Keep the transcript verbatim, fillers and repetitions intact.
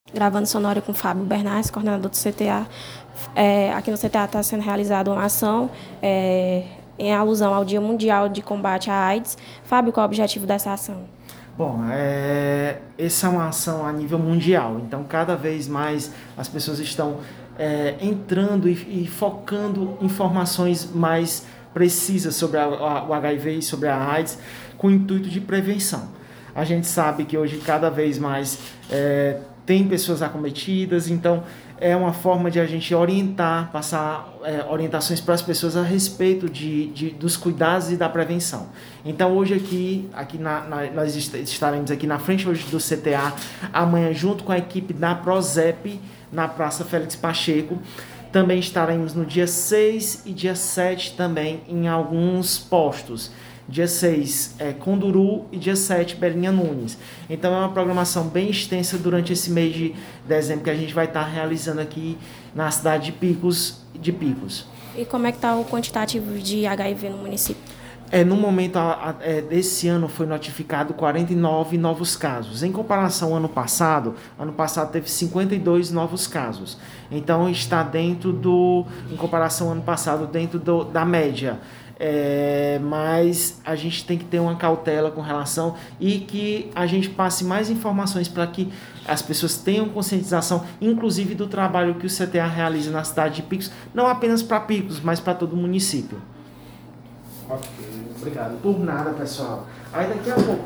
Gravando sonora com Fábio Bernardes, coordenador do C T A. É, aqui no C T A está sendo realizada uma ação é, em alusão ao Dia Mundial de Combate à AIDS. Fábio, qual é o objetivo dessa ação? Bom, é, essa é uma ação a nível mundial, então cada vez mais as pessoas estão é, entrando e, e focando informações mais precisas sobre a, a, o H I V e sobre a AIDS com o intuito de prevenção. A gente sabe que hoje cada vez mais é, tem pessoas acometidas, então é uma forma de a gente orientar, passar é, orientações para as pessoas a respeito de, de, dos cuidados e da prevenção. Então hoje aqui, aqui na, na, nós estaremos aqui na frente hoje do C T A, amanhã junto com a equipe da PROSEP, na Praça Félix Pacheco. Também estaremos no dia seis e dia sete também em alguns postos. Dia seis é Conduru e dia sete Belinha Nunes. Então é uma programação bem extensa durante esse mês de dezembro que a gente vai estar realizando aqui na cidade de Picos. De Picos. E como é que está o quantitativo de H I V no município? É, no momento a, a, é, desse ano foi notificado quarenta e nove novos casos. Em comparação ao ano passado, ano passado teve cinquenta e dois novos casos. Então está dentro do, em comparação ao ano passado, dentro do, da média. É, mas a gente tem que ter uma cautela com relação e que a gente passe mais informações para que as pessoas tenham conscientização, inclusive do trabalho que o C T A realiza na cidade de Picos, não apenas para Picos, mas para todo o município. Ok, obrigado. Por nada, pessoal. Aí daqui a pouco